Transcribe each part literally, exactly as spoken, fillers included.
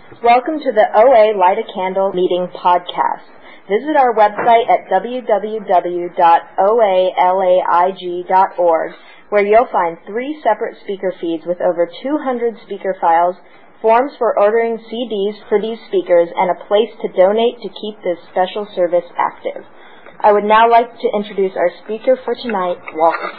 Welcome to the O A Light a Candle Meeting podcast. Visit our website at w w w dot o a laig dot org, where you'll find three separate speaker feeds with over two hundred speaker files, forms for ordering C Ds for these speakers, and a place to donate to keep this special service active. I would now like to introduce our speaker for tonight, Walter.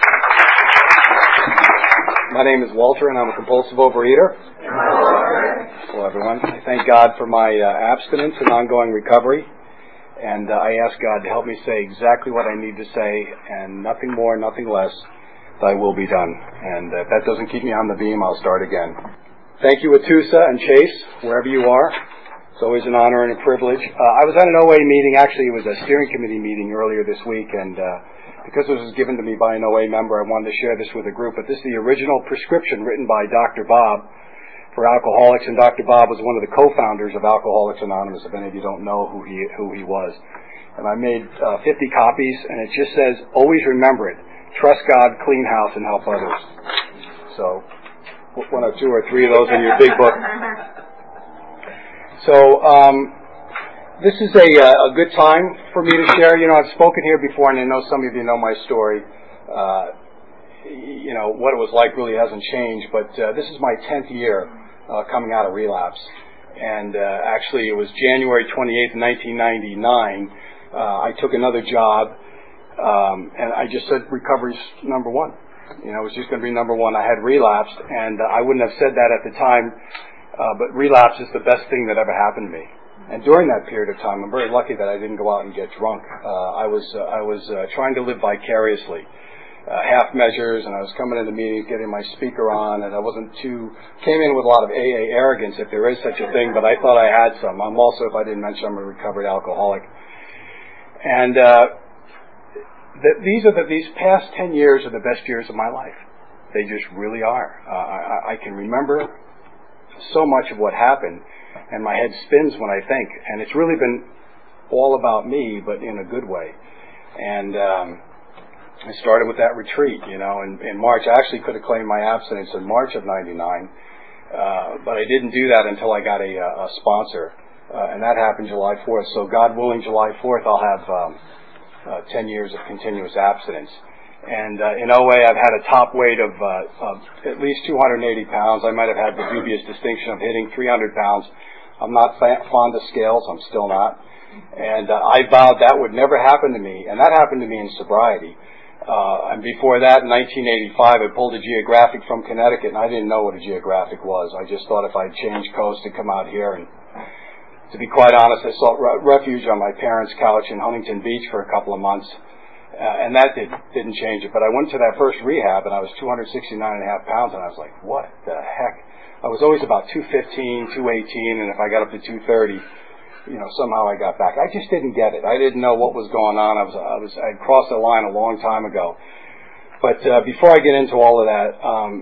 My name is Walter, and I'm a compulsive overeater. Hello, everyone. I thank God for my uh, abstinence and ongoing recovery, and uh, I ask God to help me say exactly what I need to say, and nothing more, nothing less. Thy will be done. And uh, if that doesn't keep me on the beam, I'll start again. Thank you, Atusa and Chase, wherever you are. It's always an honor and a privilege. Uh, I was at an O A meeting. Actually, it was a steering committee meeting earlier this week, and uh, because this was given to me by an O A member, I wanted to share this with a group. But this is the original prescription written by Doctor Bob for alcoholics, and Doctor Bob was one of the co-founders of Alcoholics Anonymous, if any of you don't know who he who he was. And I made uh, fifty copies, and it just says, always remember it. Trust God, clean house, and help others. So, put one or two or three of those in your big book. So, um, this is a, a good time for me to share. You know, I've spoken here before, and I know some of you know my story. Uh, you know, what it was like really hasn't changed, but uh, this is my tenth year uh, coming out of relapse. And uh, actually, it was January twenty-eighth, nineteen ninety-nine. Uh, I took another job, um, and I just said recovery's number one. You know, it was just going to be number one. I had relapsed, and uh, I wouldn't have said that at the time, uh, but relapse is the best thing that ever happened to me. And during that period of time, I'm very lucky that I didn't go out and get drunk. Uh, I was uh, I was uh, trying to live vicariously, uh, half measures, and I was coming into meetings, getting my speaker on, and I wasn't too came in with a lot of A A arrogance, if there is such a thing. But I thought I had some. I'm also, if I didn't mention, I'm a recovered alcoholic. And uh, th- these are the these past ten years are the best years of my life. They just really are. Uh, I, I can remember so much of what happened. And my head spins when I think. And it's really been all about me, but in a good way. And um, I started with that retreat, you know, in, in March. I actually could have claimed my abstinence in March of ninety-nine, uh, but I didn't do that until I got a, a sponsor. Uh, and that happened July fourth. So God willing, July fourth, I'll have um, uh, ten years of continuous abstinence. And uh, in O A, I've had a top weight of, uh, of at least two hundred eighty pounds. I might have had the dubious distinction of hitting three hundred pounds. I'm not fa- fond of scales. I'm still not. And uh, I vowed that would never happen to me. And that happened to me in sobriety. Uh, and before that, in nineteen eighty-five, I pulled a geographic from Connecticut, and I didn't know what a geographic was. I just thought if I'd change coast and come out here. And to be quite honest, I sought re- refuge on my parents' couch in Huntington Beach for a couple of months. Uh, and that did, didn't change it. But I went to that first rehab, and I was two hundred sixty-nine and a half pounds, and I was like, what the heck? I was always about two fifteen, two eighteen, and if I got up to two thirty, you know, somehow I got back. I just didn't get it. I didn't know what was going on. I was, I was, I had crossed the line a long time ago. But uh, before I get into all of that, um,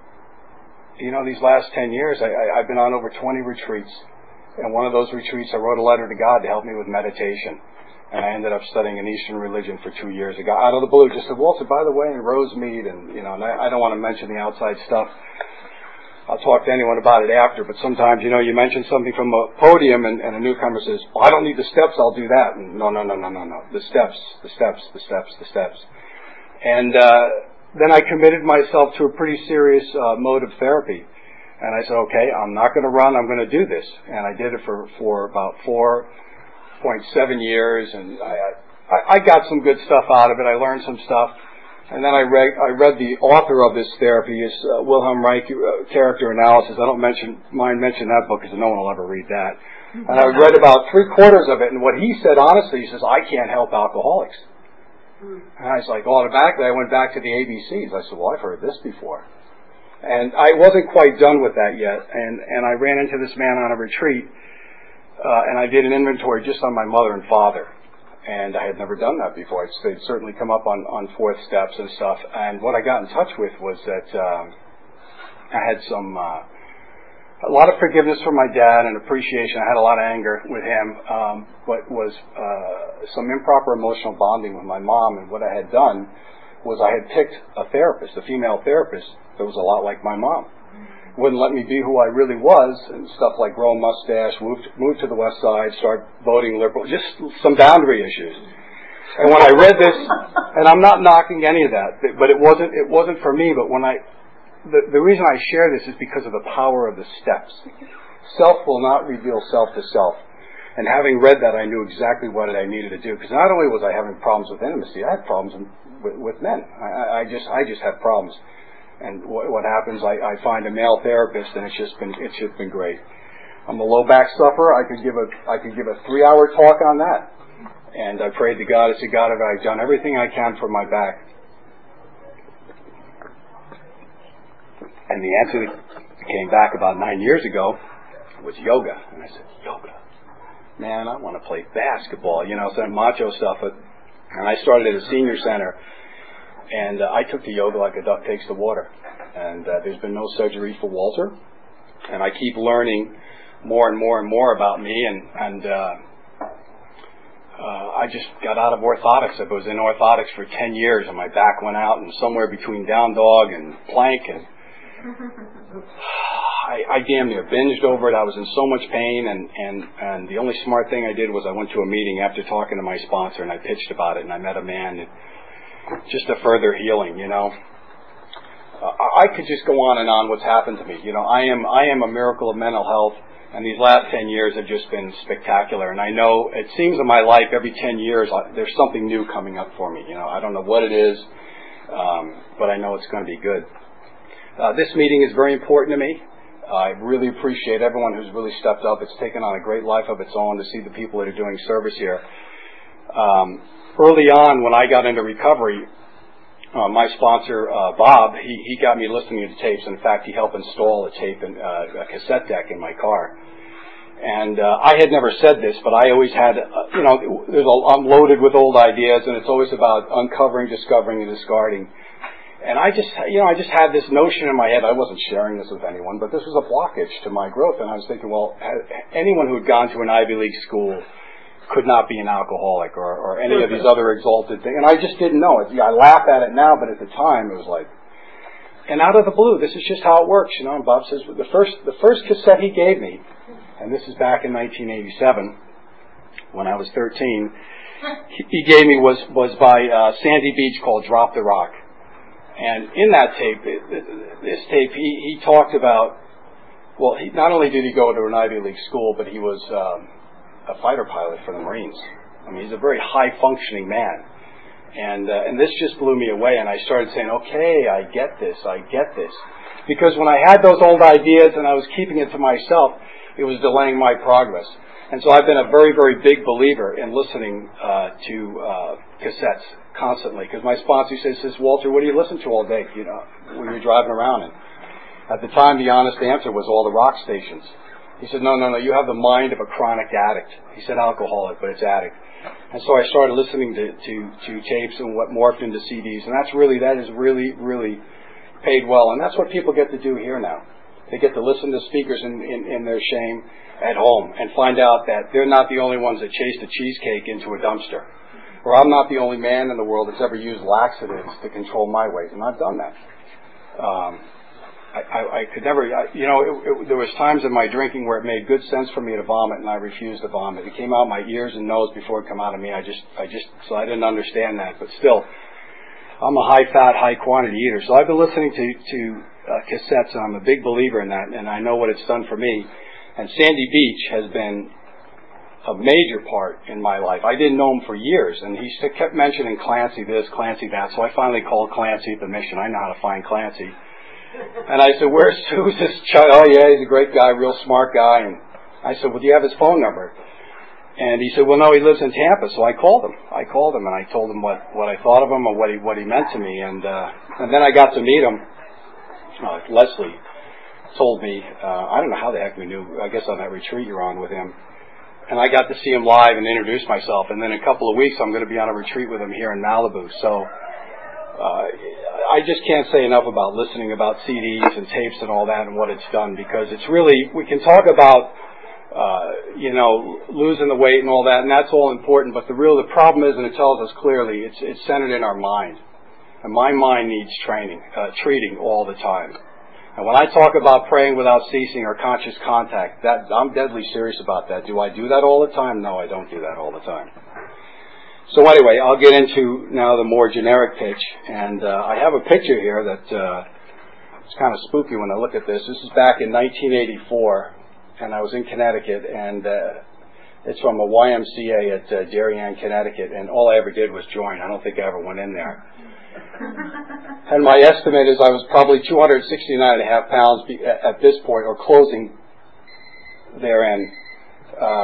you know, these last ten years, I, I, I've been on over twenty retreats. And one of those retreats, I wrote a letter to God to help me with meditation. And I ended up studying an Eastern religion for two years. I got out of the blue, just said, Walter, by the way, in Rosemead, and, you know, and I, I don't want to mention the outside stuff. I'll talk to anyone about it after, but sometimes, you know, you mention something from a podium and, and a newcomer says, well, I don't need the steps, I'll do that. And no, no, no, no, no, no. The steps, the steps, the steps, the steps. And uh, then I committed myself to a pretty serious uh, mode of therapy. And I said, okay, I'm not going to run, I'm going to do this. And I did it for, for about four point seven years, and I, I, I got some good stuff out of it. I learned some stuff. And then I read, I read the author of this therapy, is uh, Wilhelm Reich, uh, Character Analysis. I don't mention, mind mention that book because no one will ever read that. And I read about three quarters of it, and what he said, honestly, he says, I can't help alcoholics. And I was like, automatically, I went back to the A B Cs. I said, well, I've heard this before. And I wasn't quite done with that yet, and, and I ran into this man on a retreat, uh, and I did an inventory just on my mother and father. And I had never done that before. They'd certainly come up on, on fourth steps and stuff. And what I got in touch with was that um, I had some, uh, a lot of forgiveness from my dad and appreciation. I had a lot of anger with him, um, but was uh, some improper emotional bonding with my mom. And what I had done was I had picked a therapist, a female therapist, that was a lot like my mom. wouldn't let me be who I really was, and stuff like grow a mustache, move to, move to the West Side, start voting liberal, just some boundary issues. And when I read this, and I'm not knocking any of that, but it wasn't it wasn't for me. But when I, the, the reason I share this is because of the power of the steps. Self will not reveal self to self. And having read that, I knew exactly what I needed to do. Because not only was I having problems with intimacy, I had problems with, with men. I, I just I just had problems. And what, what happens, I, I find a male therapist, and it's just been it's just been great. I'm a low back sufferer. I could give a I could give a three hour talk on that. And I prayed to God. I said, God, I've done everything I can for my back. And the answer that came back about nine years ago was yoga. And I said, yoga. Man, I want to play basketball. You know, some macho stuff. But, and I started at a senior center. And uh, I took to yoga like a duck takes to water. And uh, there's been no surgery for Walter. And I keep learning more and more and more about me. And, and uh, uh, I just got out of orthotics. I was in orthotics for ten years, and my back went out, and somewhere between down dog and plank, and I, I damn near binged over it. I was in so much pain, and, and, and the only smart thing I did was I went to a meeting after talking to my sponsor, and I pitched about it, and I met a man. And, just a further healing, you know. Uh, I could just go on and on what's happened to me. You know, I am I am a miracle of mental health, and these last ten years have just been spectacular. And I know it seems in my life every ten years I, there's something new coming up for me. You know, I don't know what it is, um, but I know it's going to be good. Uh, this meeting is very important to me. Uh, I really appreciate everyone who's really stepped up. It's taken on a great life of its own to see the people that are doing service here. Um, Early on, when I got into recovery, uh, my sponsor, uh, Bob, he, he got me listening to tapes. In fact, he helped install a tape and uh, a cassette deck in my car. And uh, I had never said this, but I always had, uh, you know, there's a, I'm loaded with old ideas, and it's always about uncovering, discovering, and discarding. And I just, you know, I just had this notion in my head. I wasn't sharing this with anyone, but this was a blockage to my growth. And I was thinking, well, anyone who had gone to an Ivy League school could not be an alcoholic or, or any of these other exalted things. And I just didn't know it. I laugh at it now, but at the time it was like, and out of the blue, this is just how it works, you know. And Bob says, the first, the first cassette he gave me, and this is back in nineteen eighty-seven, when I was thirteen, he gave me was, was by uh, Sandy Beach, called Drop the Rock. And in that tape, this tape, he, he talked about, well, he, not only did he go to an Ivy League school, but he was um, a fighter pilot for the Marines. I mean, he's a very high-functioning man. And uh, and this just blew me away, and I started saying, okay, I get this, I get this. Because when I had those old ideas and I was keeping it to myself, it was delaying my progress. And so I've been a very, very big believer in listening uh, to uh, cassettes constantly. Because my sponsor says, says, Walter, what do you listen to all day, you know, when you're driving around? And at the time, the honest answer was all the rock stations. He said, no, no, no, you have the mind of a chronic addict. He said alcoholic, but it's addict. And so I started listening to, to, to tapes and what morphed into C Ds. And that's really, that has really, really paid well. And that's what people get to do here now. They get to listen to speakers in, in, in their shame at home and find out that they're not the only ones that chased a cheesecake into a dumpster. Or I'm not the only man in the world that's ever used laxatives to control my weight. And I've done that. Um, I, I, I could never, I, you know, it, it, there was times in my drinking where it made good sense for me to vomit, and I refused to vomit. It came out my ears and nose before it came out of me. I just, I just, so I didn't understand that. But still, I'm a high-fat, high-quantity eater. So I've been listening to, to uh, cassettes, and I'm a big believer in that, and I know what it's done for me. And Sandy Beach has been a major part in my life. I didn't know him for years, and he kept mentioning Clancy this, Clancy that. So I finally called Clancy at the mission. I know how to find Clancy. And I said, where's who's this child? Oh, yeah, he's a great guy, real smart guy. And I said, well, do you have his phone number? And he said, well, no, he lives in Tampa. So I called him. I called him, and I told him what, what I thought of him and what he what he meant to me. And uh, and then I got to meet him. Uh, Leslie told me, uh, I don't know how the heck we knew, I guess on that retreat you're on with him. And I got to see him live and introduce myself. And then in a couple of weeks, I'm going to be on a retreat with him here in Malibu. So uh, I just can't say enough about listening about C Ds and tapes and all that and what it's done, because it's really, we can talk about, uh, you know, losing the weight and all that, and that's all important, but the real, the problem is, and it tells us clearly, it's, it's centered in our mind. And my mind needs training, uh, treating all the time. And when I talk about praying without ceasing or conscious contact, that I'm deadly serious about that. Do I do that all the time? No, I don't do that all the time. So anyway, I'll get into now the more generic pitch. And uh, I have a picture here that uh, it's kind of spooky when I look at this. This is back in nineteen eighty-four, and I was in Connecticut, and uh, it's from a Y M C A at uh, Darien, Connecticut, and all I ever did was join. I don't think I ever went in there. And my estimate is I was probably two hundred sixty-nine and a half pounds at this point, or closing therein, uh,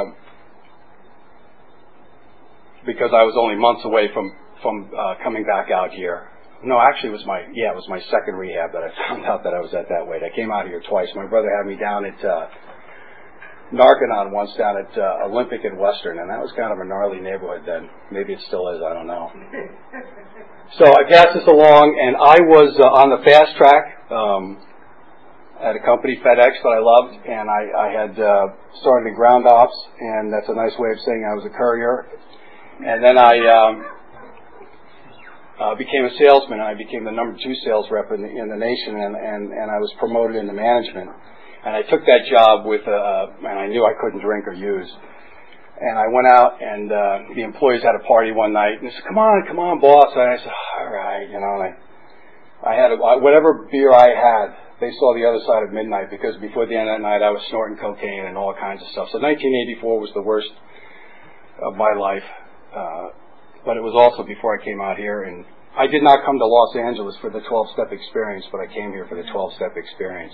because I was only months away from from uh, coming back out here. No, actually, it was my yeah, it was my second rehab that I found out that I was at that weight. I came out here twice. My brother had me down at uh, Narconon once, down at uh, Olympic and Western, and that was kind of a gnarly neighborhood then. Maybe it still is. I don't know. So I passed this along, and I was uh, on the fast track um, at a company, FedEx, that I loved, and I, I had uh, started in ground ops, and that's a nice way of saying I was a courier. And then I um, uh, became a salesman, and I became the number two sales rep in the, in the nation, and, and, and I was promoted into management. And I took that job with, uh, and I knew I couldn't drink or use. And I went out, and uh, the employees had a party one night, and they said, "Come on, come on, boss." And I said, "All right," you know. And I, I had a, whatever beer I had. They saw the other side of midnight, because before the end of that night, I was snorting cocaine and all kinds of stuff. So nineteen eighty-four was the worst of my life, uh, but it was also before I came out here. And I did not come to Los Angeles for the twelve-step experience, but I came here for the twelve-step experience.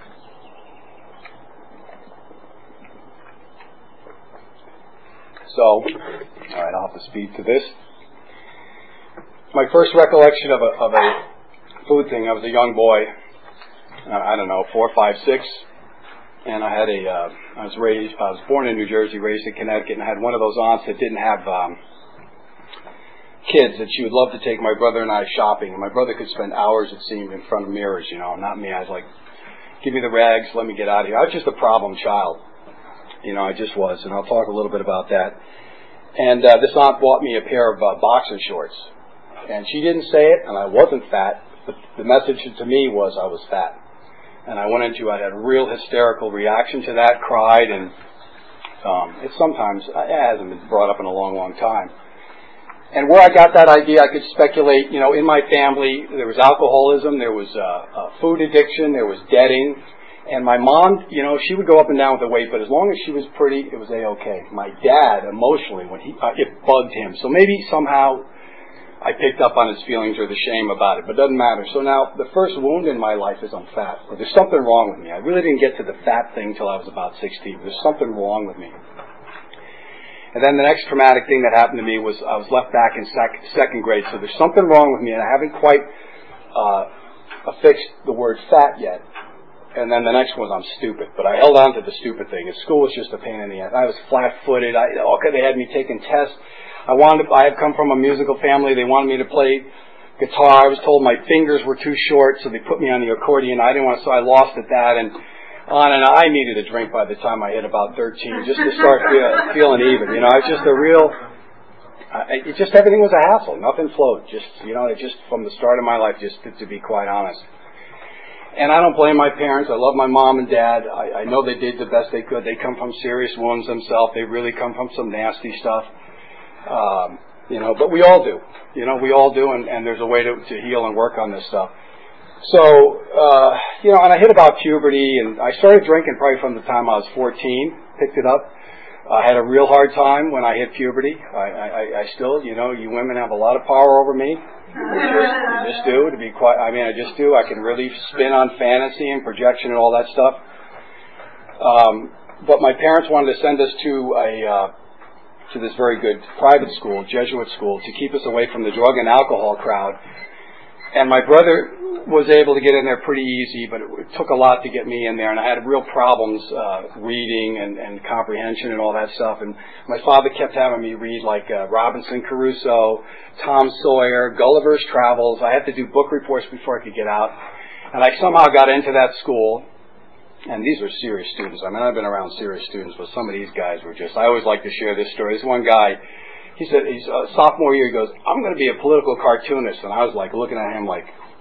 So, all right, I'll have to speed to this. My first recollection of a, of a food thing, I was a young boy, uh, I don't know, four, five, six, and I had a, uh, I was raised, I was born in New Jersey, raised in Connecticut, and I had one of those aunts that didn't have um, kids, and she would love to take my brother and I shopping, and my brother could spend hours, it seemed, in front of mirrors, you know, not me. I was like, give me the rags, let me get out of here. I was just a problem child. You know, I just was, and I'll talk a little bit about that. And uh, this aunt bought me a pair of uh, boxer shorts. And she didn't say it, and I wasn't fat, but the message to me was I was fat. And I went into, I had a real hysterical reaction to that, cried, and um, it sometimes, it hasn't been brought up in a long, long time. And where I got that idea, I could speculate, you know, in my family, there was alcoholism, there was uh, uh, food addiction, there was debting. And my mom, you know, she would go up and down with the weight, but as long as she was pretty, it was A-okay. My dad, emotionally, when he, uh, it bugged him. So maybe somehow I picked up on his feelings or the shame about it, but it doesn't matter. So now, the first wound in my life is I'm fat, or there's something wrong with me. I really didn't get to the fat thing till I was about sixteen. There's something wrong with me. And then the next traumatic thing that happened to me was I was left back in sec- second grade. So there's something wrong with me, and I haven't quite uh, affixed the word fat yet. And then the next one was I'm stupid. But I held on to the stupid thing. And school was just a pain in the ass. I was flat-footed. I, okay, they had me taking tests. I wanted. To, I had come from a musical family. They wanted me to play guitar. I was told my fingers were too short, so they put me on the accordion. I didn't want to, so I lost at that. And on and on. I needed a drink by the time I hit about thirteen, just to start feel, feeling even. You know, I was just a real. I, it just everything was a hassle. Nothing flowed. Just you know, it just from the start of my life, just to, to be quite honest. And I don't blame my parents. I love my mom and dad. I, I know they did the best they could. They come from serious wounds themselves. They really come from some nasty stuff. Um, you know, but we all do. You know, we all do, and, and there's a way to, to heal and work on this stuff. So, uh, you know, and I hit about puberty, and I started drinking probably from the time I was fourteen, picked it up. I had a real hard time when I hit puberty. I, I, I still, you know, you women have a lot of power over me. I just do, to be quite, I mean, I just do. I can really spin on fantasy and projection and all that stuff. Um, but my parents wanted to send us to a, uh, to this very good private school, Jesuit school, to keep us away from the drug and alcohol crowd. And my brother was able to get in there pretty easy, but it, it took a lot to get me in there, and I had real problems uh, reading and, and comprehension and all that stuff. And my father kept having me read like uh, Robinson Crusoe, Tom Sawyer, Gulliver's Travels. I had to do book reports before I could get out. And I somehow got into that school, and these were serious students. I mean, I've been around serious students, but some of these guys were just, I always like to share this story. This one guy, he said, he's uh, sophomore year, he goes, I'm going to be a political cartoonist. And I was like looking at him like,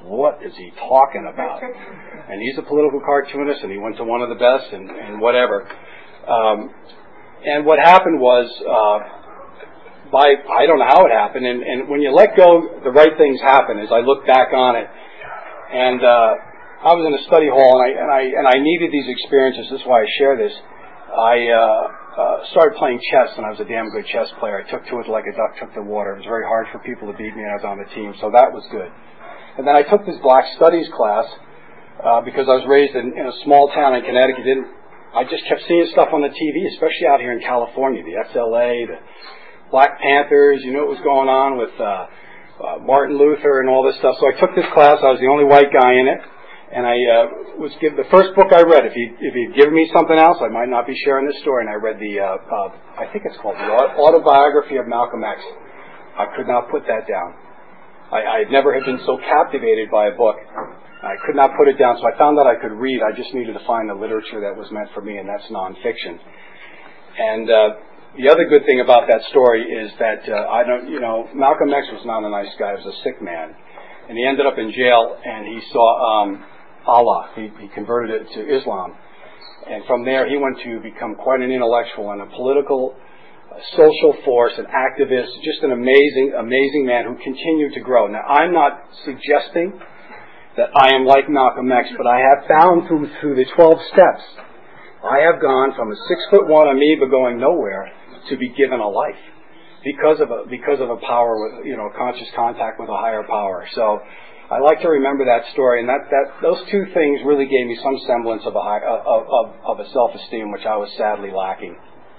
what is he talking about? And he's a political cartoonist, and he went to one of the best, and, and whatever. Um, and what happened was, uh, by I don't know how it happened, and, and when you let go, the right things happen. As I look back on it, and uh, I was in a study hall, and I and I and I needed these experiences. This is why I share this. I uh, uh, started playing chess, and I was a damn good chess player. I took to it like a duck took to water. It was very hard for people to beat me, and I was on the team, so that was good. And then I took this Black Studies class uh, because I was raised in, in a small town in Connecticut. Didn't I just kept seeing stuff on the T V, especially out here in California, the S L A, the Black Panthers, you know what was going on with uh, uh, Martin Luther and all this stuff. So I took this class. I was the only white guy in it. And I uh, was given the first book I read. If he if he'd given me something else, I might not be sharing this story. And I read the, uh, uh, I think it's called the Autobiography of Malcolm X. I could not put that down. I, I never had been so captivated by a book. I could not put it down, so I found that I could read. I just needed to find the literature that was meant for me, and that's nonfiction. And uh, the other good thing about that story is that uh, I don't, you know, Malcolm X was not a nice guy. He was a sick man, and he ended up in jail. And he saw um, Allah. He, he converted it to Islam, and from there he went to become quite an intellectual and a political, uh, social force, an activist. Just an amazing, amazing man who continued to grow. Now, I'm not suggesting that I am like Malcolm X, but I have found through through the twelve steps, I have gone from a six foot one amoeba going nowhere to be given a life because of a because of a power with you know conscious contact with a higher power. So I like to remember that story, and that, that those two things really gave me some semblance of a high, of, of of a self esteem which I was sadly lacking.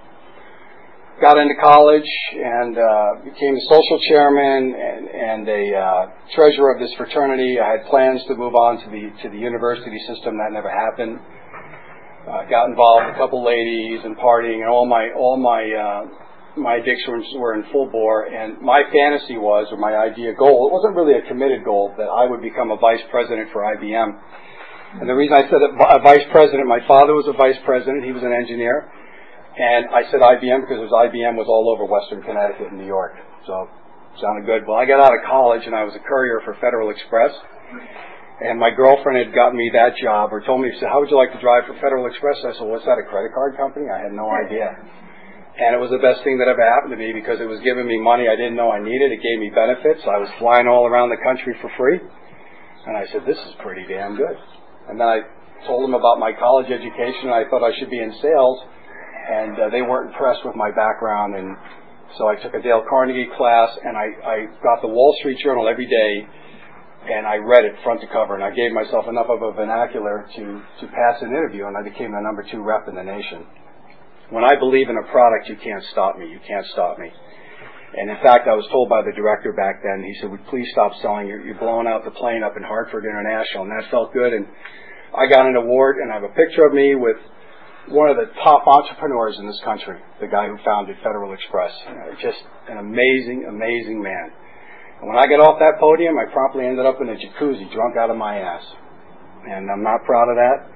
Got into college and uh, became the social chairman and, and a uh, treasurer of this fraternity. I had plans to move on to the to the university system. That never happened. Uh, got involved with a couple ladies and partying, and all my all my uh, my addictions were in full bore. And my fantasy was, or my idea goal, it wasn't really a committed goal, that I would become a vice president for I B M. And the reason I said a vice president, my father was a vice president. He was an engineer. And I said I B M because it was I B M was all over Western Connecticut and New York. So it sounded good. Well, I got out of college and I was a courier for Federal Express. And my girlfriend had gotten me that job, or told me, she said, how would you like to drive for Federal Express? I said, what's that, a credit card company? I had no idea. And it was the best thing that ever happened to me because it was giving me money I didn't know I needed. It gave me benefits. I was flying all around the country for free. And I said, this is pretty damn good. And then I told them about my college education, and I thought I should be in sales. And uh, they weren't impressed with my background, and so I took a Dale Carnegie class, and I, I got the Wall Street Journal every day, and I read it front to cover, and I gave myself enough of a vernacular to, to pass an interview, and I became the number two rep in the nation. When I believe in a product, you can't stop me. You can't stop me. And in fact, I was told by the director back then, he said, would please stop selling. You're, you're blowing out the plane up in Hartford International, and that felt good, and I got an award, and I have a picture of me with one of the top entrepreneurs in this country, the guy who founded Federal Express. You know, just an amazing, amazing man. And when I got off that podium, I promptly ended up in a jacuzzi, drunk out of my ass. And I'm not proud of that.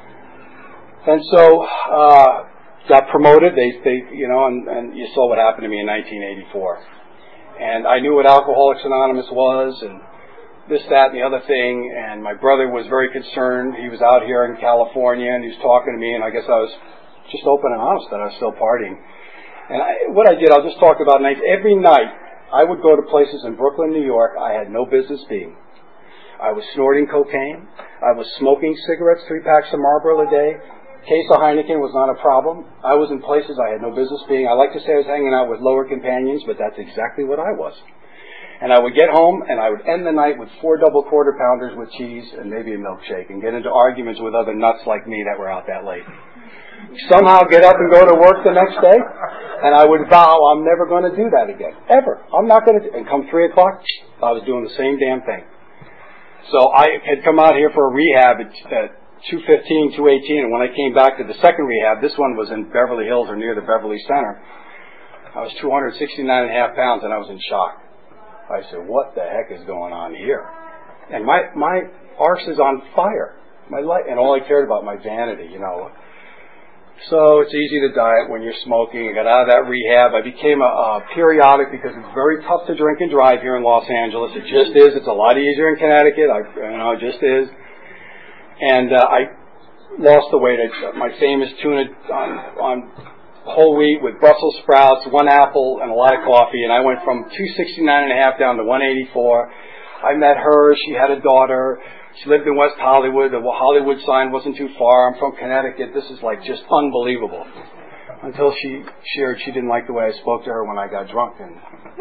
And so, uh, got promoted. They, they, you know, and, and you saw what happened to me in nineteen eighty-four. And I knew what Alcoholics Anonymous was, and this, that, and the other thing, and my brother was very concerned. He was out here in California, and he was talking to me, and I guess I was just open and honest that I was still partying. And I, what I did, I'll just talk about nights. Every night, I would go to places in Brooklyn, New York, I had no business being. I was snorting cocaine. I was smoking cigarettes, three packs of Marlboro a day. Case of Heineken was not a problem. I was in places I had no business being. I like to say I was hanging out with lower companions, but that's exactly what I was. And I would get home, and I would end the night with four double quarter pounders with cheese and maybe a milkshake, and get into arguments with other nuts like me that were out that late. Somehow get up and go to work the next day, and I would vow I'm never going to do that again. Ever. I'm not going to do it. And come three o'clock, I was doing the same damn thing. So I had come out here for a rehab at, at two fifteen, two eighteen, and when I came back to the second rehab, this one was in Beverly Hills or near the Beverly Center, I was two hundred sixty-nine and a half pounds, and I was in shock. I said, what the heck is going on here? And my, my arse is on fire. My life, and all I cared about, my vanity, you know. So it's easy to diet when you're smoking. I got out of that rehab. I became a, a periodic because it's very tough to drink and drive here in Los Angeles. It just is. It's a lot easier in Connecticut. I, you know, it just is. And uh, I lost the weight. I, my famous tuna on, on whole wheat with Brussels sprouts, one apple, and a lot of coffee. And I went from two sixty-nine and a half down to one eighty-four. I met her. She had a daughter. She lived in West Hollywood. The Hollywood sign wasn't too far. I'm from Connecticut. This is like just unbelievable. Until she shared she didn't like the way I spoke to her when I got drunk, and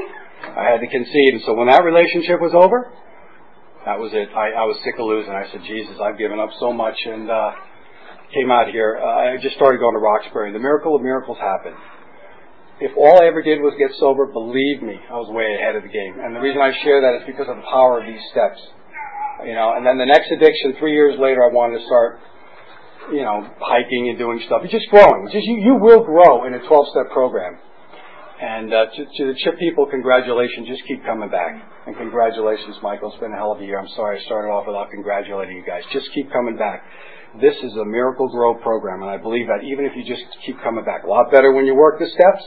I had to concede. And so when that relationship was over, that was it. I, I was sick of losing. I said, Jesus, I've given up so much, and uh, came out here. Uh, I just started going to Roxbury. The miracle of miracles happened. If all I ever did was get sober, believe me, I was way ahead of the game. And the reason I share that is because of the power of these steps. You know, and then the next addiction, three years later, I wanted to start, you know, hiking and doing stuff. It's just growing. It's just, you, you will grow in a twelve-step program. And uh, to, to the CHIP people, congratulations. Just keep coming back. And congratulations, Michael. It's been a hell of a year. I'm sorry I started off without congratulating you guys. Just keep coming back. This is a Miracle Grow program, and I believe that even if you just keep coming back. A lot better when you work the steps.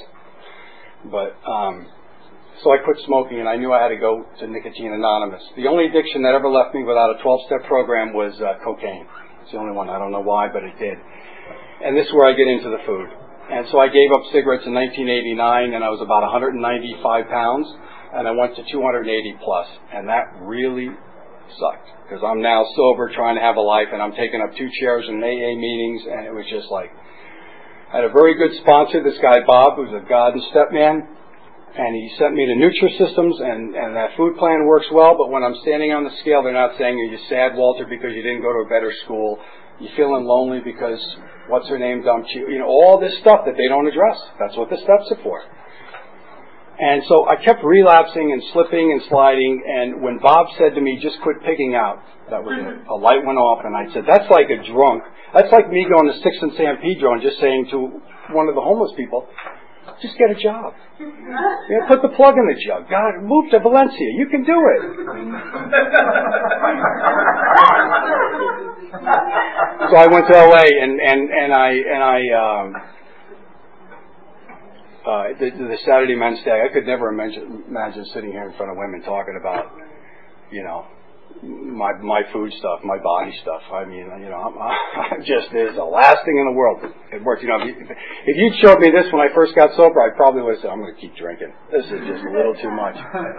But, um... So I quit smoking, and I knew I had to go to Nicotine Anonymous. The only addiction that ever left me without a twelve-step program was uh, cocaine. It's the only one. I don't know why, but it did. And this is where I get into the food. And so I gave up cigarettes in nineteen eighty-nine, and I was about one hundred ninety-five pounds, and I went to two hundred eighty plus. And that really sucked, because I'm now sober, trying to have a life, and I'm taking up two chairs in A A meetings, and it was just like... I had a very good sponsor, this guy Bob, who's a God and step man. And he sent me to Nutrisystems, and, and that food plan works well, but when I'm standing on the scale, they're not saying, are you sad, Walter, because you didn't go to a better school? You feeling lonely because what's-her-name dumped you? You know, all this stuff that they don't address. That's what the steps are for. And so I kept relapsing and slipping and sliding, and when Bob said to me, just quit picking out, that was it. A light went off, and I said, that's like a drunk. That's like me going to Six and San Pedro and just saying to one of the homeless people, just get a job. You know, put the plug in the jug. God, move to Valencia. You can do it. So I went to L A and and and I and I um, uh, the, the Saturday Men's Day. I could never imagine, imagine sitting here in front of women talking about, you know, my my food stuff, my body stuff. I mean, you know, I'm, I'm just is the last thing in the world. It works. You know, if, you, if you'd showed me this when I first got sober, I probably would have said, I'm going to keep drinking. This is just a little too much.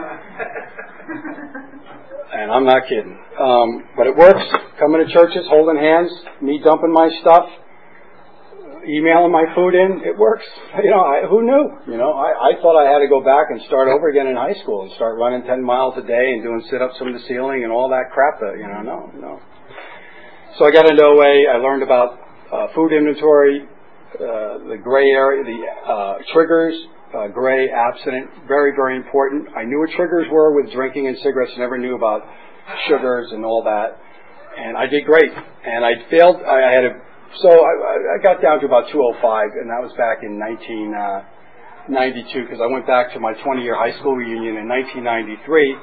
And I'm not kidding. Um, but it works. Coming to churches, holding hands, me dumping my stuff, emailing my food in, it works. You know, I, who knew? You know, I, I thought I had to go back and start over again in high school and start running ten miles a day and doing sit-ups from the ceiling and all that crap. That, you know, no, no. So I got into O A. I learned about uh, food inventory, uh, the gray area, the uh, triggers, uh, gray, abstinent, very, very important. I knew what triggers were with drinking and cigarettes. Never knew about sugars and all that. And I did great. And I failed. I, I had a So I, I got down to about two oh five, and that was back in nineteen ninety-two, because I went back to my twenty-year high school reunion in nineteen ninety-three,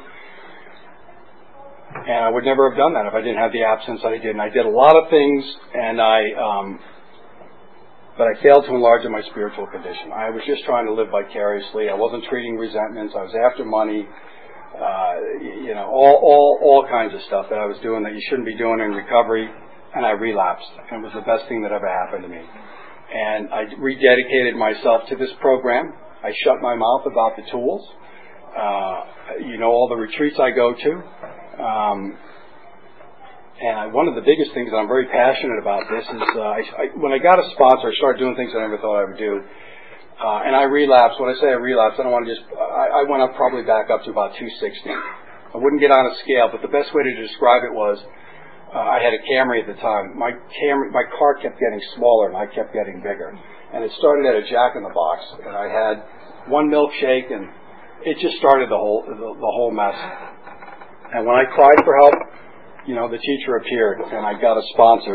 and I would never have done that if I didn't have the abstinence that I did. And I did a lot of things, and I, um, but I failed to enlarge in my spiritual condition. I was just trying to live vicariously. I wasn't treating resentments. I was after money, uh, you know, all, all, all kinds of stuff that I was doing that you shouldn't be doing in recovery. And I relapsed, and it was the best thing that ever happened to me. And I rededicated myself to this program. I shut my mouth about the tools. Uh, you know, all the retreats I go to. Um, and I, one of the biggest things that I'm very passionate about this is uh, I, I, when I got a sponsor, I started doing things I never thought I would do. Uh, and I relapsed. When I say I relapsed, I don't want to just, I, I went up probably back up to about two sixty. I wouldn't get on a scale, but the best way to describe it was, Uh, I had a Camry at the time. My Camry, my car kept getting smaller, and I kept getting bigger. And it started at a Jack in the Box, and I had one milkshake, and it just started the whole the, the whole mess. And when I cried for help, you know, the teacher appeared, and I got a sponsor.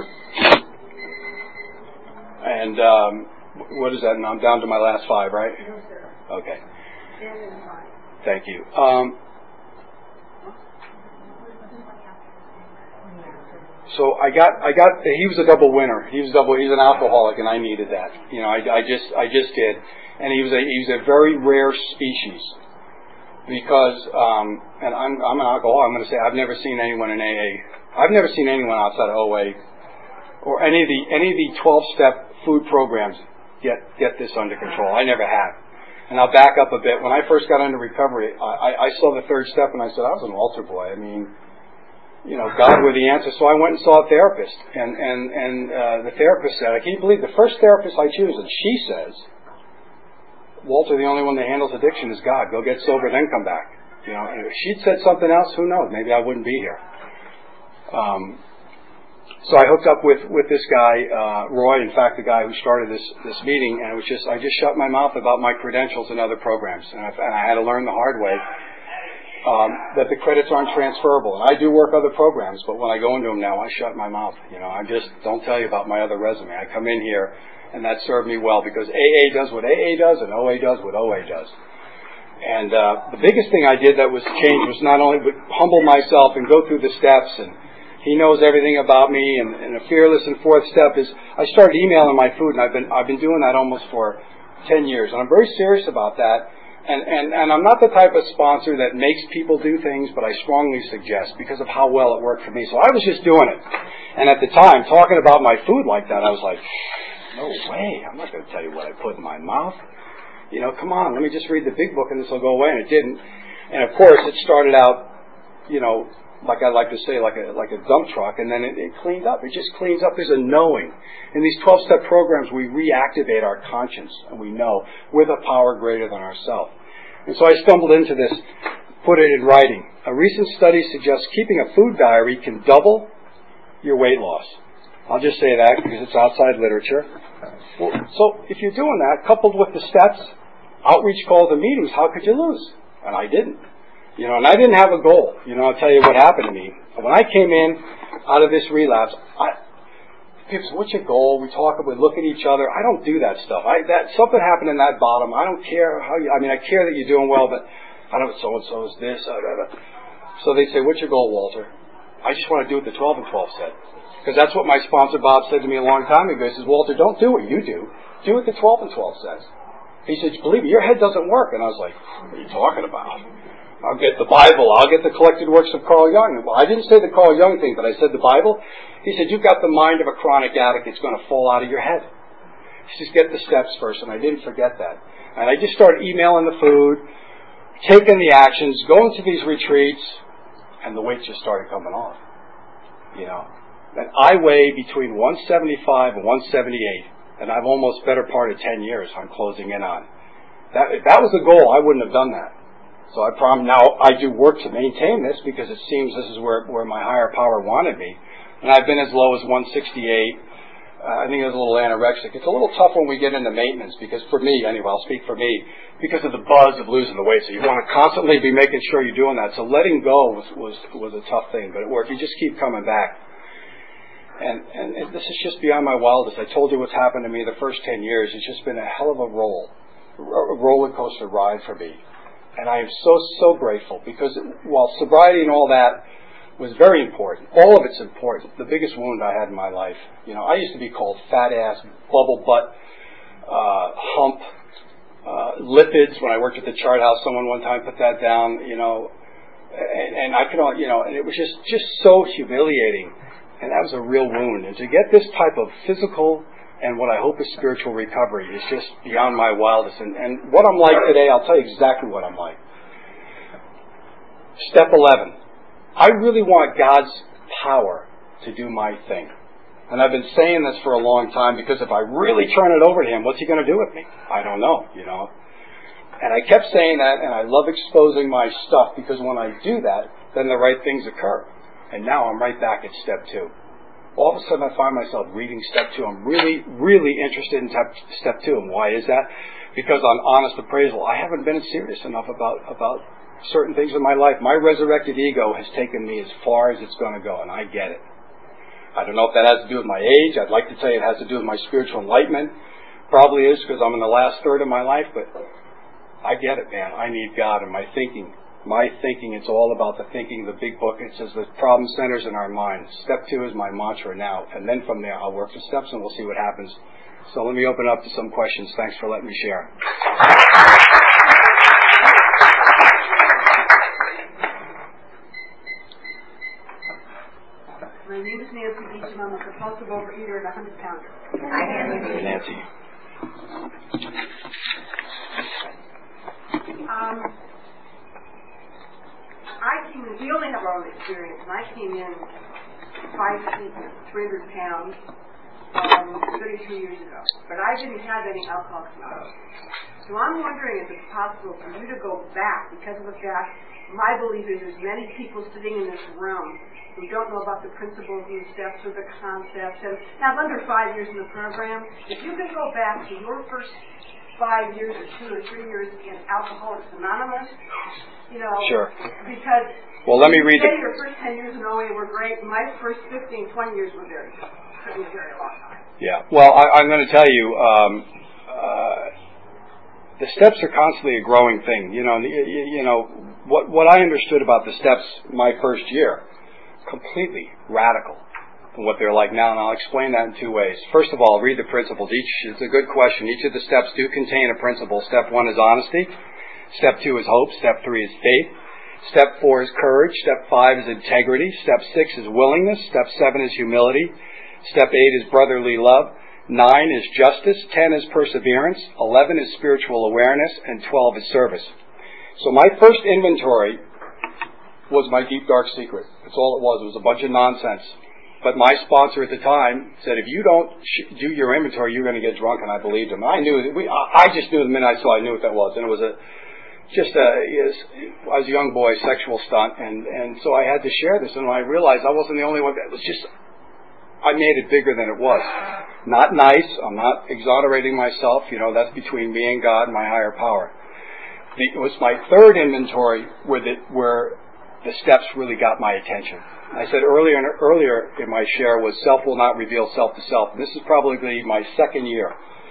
And um, what is that? And I'm down to my last five, right? Okay. Thank you. Um, So I got, I got, he was a double winner. He was double, he's an alcoholic and I needed that. You know, I, I just, I just did. And he was a, he was a very rare species. Because, um, and I'm, I'm an alcoholic, I'm going to say I've never seen anyone in A A. I've never seen anyone outside of O A or any of the, any of the twelve-step food programs get, get this under control. I never have. And I'll back up a bit. When I first got into recovery, I, I, I saw the third step and I said, I was an altar boy. I mean, you know, God were the answer. So I went and saw a therapist. And, and, and uh, the therapist said, I can't believe the first therapist I choose, and she says, Walter, the only one that handles addiction is God. Go get sober, then come back. You know, and if she'd said something else, who knows? Maybe I wouldn't be here. Um, so I hooked up with, with this guy, uh, Roy, in fact, the guy who started this, this meeting, and it was just, I just shut my mouth about my credentials and other programs. And I, and I had to learn the hard way. Um, that the credits aren't transferable. And I do work other programs, but when I go into them now, I shut my mouth. You know, I just don't tell you about my other resume. I come in here, and that served me well because A A does what A A does, and O A does what O A does. And uh, the biggest thing I did that was change was not only humble myself and go through the steps, and he knows everything about me. And, and a fearless and fourth step is I started emailing my food, and I've been I've been doing that almost for ten years, and I'm very serious about that. And, and, and I'm not the type of sponsor that makes people do things, but I strongly suggest because of how well it worked for me. So I was just doing it. And at the time, talking about my food like that, I was like, no way, I'm not going to tell you what I put in my mouth. You know, come on, let me just read the big book and this will go away. And it didn't. And of course, it started out, you know, like I like to say, like a like a dump truck, and then it, it cleaned up. It just cleans up. There's a knowing. In these twelve-step programs, we reactivate our conscience, and we know with a power greater than ourselves. And so I stumbled into this, put it in writing. A recent study suggests keeping a food diary can double your weight loss. I'll just say that because it's outside literature. Well, so if you're doing that, coupled with the steps, outreach calls and meetings, how could you lose? And I didn't. You know, and I didn't have a goal. You know, I'll tell you what happened to me. When I came in out of this relapse, I, people say, what's your goal? We talk, we look at each other. I don't do that stuff. I, that, something happened in that bottom. I don't care how you, I mean, I care that you're doing well, but I don't, so-and-so is this. Uh, uh, uh. So they say, what's your goal, Walter? I just want to do what the twelve and twelve said. Because that's what my sponsor, Bob, said to me a long time ago. He says, Walter, don't do what you do. Do what the twelve and twelve says. He said, believe me, your head doesn't work. And I was like, what are you talking about? I'll get the Bible. I'll get the collected works of Carl Jung. Well, I didn't say the Carl Jung thing, but I said the Bible. He said, you've got the mind of a chronic addict. It's going to fall out of your head. He says, get the steps first. And I didn't forget that. And I just started emailing the food, taking the actions, going to these retreats, and the weight just started coming off. You know. And I weigh between one seventy-five and one seventy-eight. And I've almost better part of ten years I'm closing in on. That, if that was the goal, I wouldn't have done that. So I promise now I do work to maintain this because it seems this is where, where my higher power wanted me. And I've been as low as one sixty-eight. Uh, I think it was a little anorexic. It's a little tough when we get into maintenance because for me, anyway, I'll speak for me, because of the buzz of losing the weight. So you want to constantly be making sure you're doing that. So letting go was, was, was a tough thing, but it worked. You just keep coming back. And, and, and this is just beyond my wildest. I told you what's happened to me the first ten years. It's just been a hell of a roll, a roller coaster ride for me. And I am so, so grateful because while sobriety and all that was very important, all of it's important, the biggest wound I had in my life, you know, I used to be called fat ass, bubble butt, uh, hump, uh, lipids. When I worked at the Chart House, someone one time put that down, you know, and, and I could, you know, and it was just, just so humiliating. And that was a real wound. And to get this type of physical and what I hope is spiritual recovery is just beyond my wildest. And, and what I'm like today, I'll tell you exactly what I'm like. Step eleven. I really want God's power to do my thing. And I've been saying this for a long time because if I really turn it over to Him, what's He going to do with me? I don't know, you know. And I kept saying that, and I love exposing my stuff because when I do that, then the right things occur. And now I'm right back at step two. All of a sudden I find myself reading step two. I'm really, really interested in step two. And why is that? Because on honest appraisal, I haven't been serious enough about, about certain things in my life. My resurrected ego has taken me as far as it's going to go, and I get it. I don't know if that has to do with my age. I'd like to tell you it has to do with my spiritual enlightenment. Probably is because I'm in the last third of my life, but I get it, man. I need God, and my thinking My thinking, it's all about the thinking. The big book, it says the problem centers in our mind. Step two is my mantra now. And then from there, I'll work the steps and we'll see what happens. So let me open up to some questions. Thanks for letting me share. My name is Nancy Beecham. I'm a compulsive overeater and a hundred pounder. Hi, Nancy. Um, I came in, we only have our own experience, and I came in five feet, three hundred pounds, um, thirty-two years ago. But I didn't have any alcohol control. So I'm wondering if it's possible for you to go back, because of the fact, my belief is there's many people sitting in this room who don't know about the principles and the steps or the concepts and have under five years in the program. If you could go back to your first five years or two or three years in Alcoholics Anonymous, you know, sure. Because well, let me read say the... your first ten years in O A were great, and my first fifteen, twenty years were very good. Took me a very long time. Yeah, well, I, I'm going to tell you, um, uh, the steps are constantly a growing thing. You know, you, you know what, what I understood about the steps my first year, completely radical from what they're like now, and I'll explain that in two ways. First of all, read the principles. Each is a good question. Each of the steps do contain a principle. Step one is honesty. Step two is hope. Step three is faith. Step four is courage. Step five is integrity. Step six is willingness. Step seven is humility. Step eight is brotherly love. Nine is justice. Ten is perseverance. Eleven is spiritual awareness. And twelve is service. So my first inventory was my deep, dark secret. That's all it was. It was a bunch of nonsense. But my sponsor at the time said, if you don't sh- do your inventory, you're going to get drunk, and I believed him. I knew, we, I just knew the minute I saw, I knew what that was. And it was a, just a, I was a young boy, sexual stunt, and, and so I had to share this, and when I realized I wasn't the only one, it was just, I made it bigger than it was. Not nice, I'm not exonerating myself, you know, that's between me and God and my higher power. The, it was my third inventory where the, where the steps really got my attention. I said earlier earlier in my share was self will not reveal self to self. And this is probably my second year.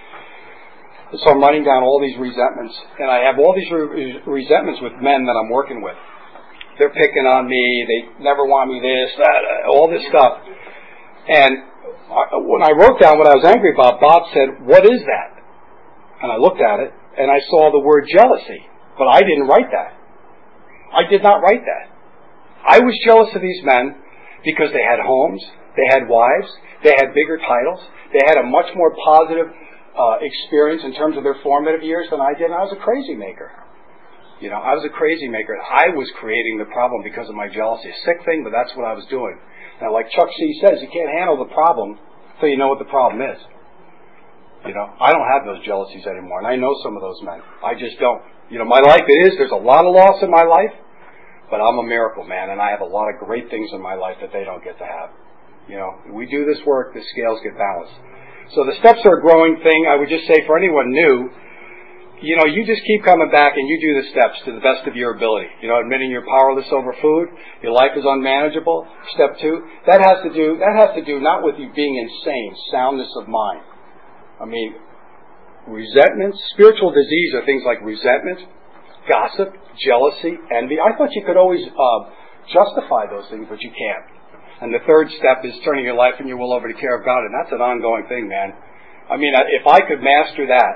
So I'm writing down all these resentments. And I have all these re- resentments with men that I'm working with. They're picking on me. They never want me this, that, all this stuff. And I, when I wrote down what I was angry about, Bob said, what is that? And I looked at it, and I saw the word jealousy. But I didn't write that. I did not write that. I was jealous of these men because they had homes, they had wives, they had bigger titles, they had a much more positive uh, experience in terms of their formative years than I did, and I was a crazy maker. You know, I was a crazy maker. I was creating the problem because of my jealousy. A sick thing, but that's what I was doing. Now, like Chuck C. says, you can't handle the problem until you know what the problem is. You know, I don't have those jealousies anymore, and I know some of those men. I just don't. You know, my life, it is, there's a lot of loss in my life. But I'm a miracle man, and I have a lot of great things in my life that they don't get to have. You know, we do this work, the scales get balanced. So the steps are a growing thing. I would just say for anyone new, you know, you just keep coming back and you do the steps to the best of your ability. You know, admitting you're powerless over food, your life is unmanageable. Step two, that has to do, that has to do not with you being insane, soundness of mind. I mean, resentment, spiritual disease are things like resentment, gossip, jealousy, envy. I thought you could always uh, justify those things, but you can't. And the third step is turning your life and your will over to the care of God, and that's an ongoing thing, man. I mean, if I could master that,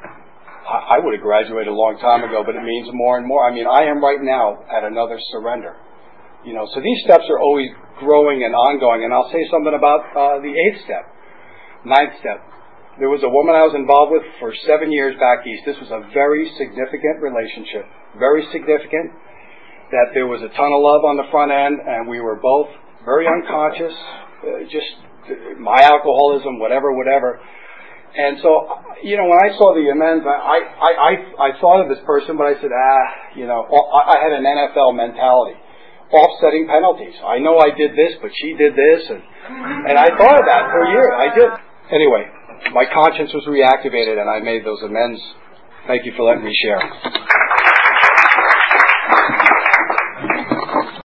I would have graduated a long time ago, but it means more and more. I mean, I am right now at another surrender. You know, so these steps are always growing and ongoing, and I'll say something about uh, the eighth step, ninth step. There was a woman I was involved with for seven years back east. This was a very significant relationship, very significant, that there was a ton of love on the front end, and we were both very unconscious, uh, just uh, my alcoholism, whatever, whatever. And so, you know, when I saw the amends, I, I, I, I thought of this person, but I said, ah, you know, I had an N F L mentality, offsetting penalties. I know I did this, but she did this, and, and I thought of that for a year. I did. Anyway, my conscience was reactivated, and I made those amends. Thank you for letting me share.